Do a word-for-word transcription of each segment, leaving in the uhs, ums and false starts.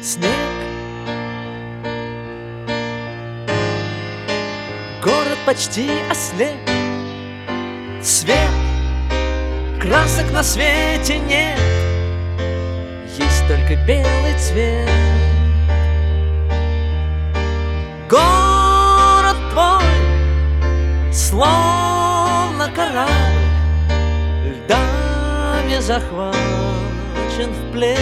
снег. Город почти ослеп, свет, красок на свете нет, есть только белый цвет. Город твой, словно корабль, льдами захвачен в плен.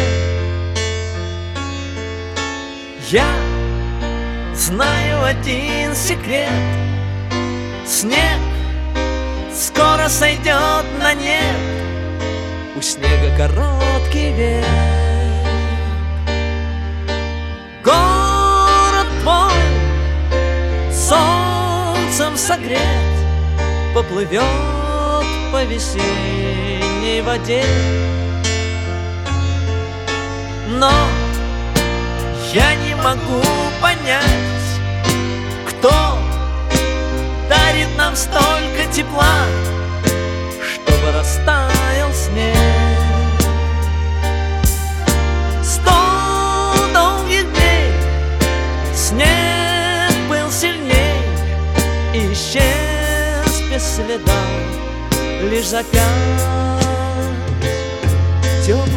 Я знаю один секрет: снег скоро сойдет на нет, у снега короткий век. Город твой, солнцем согрет, поплывет по весенней воде. Но я не могу понять, кто дарит нам столько тепла, чтобы растаял снег. Сто долгих дней снег был сильней и исчез без следа, лишь запять теплый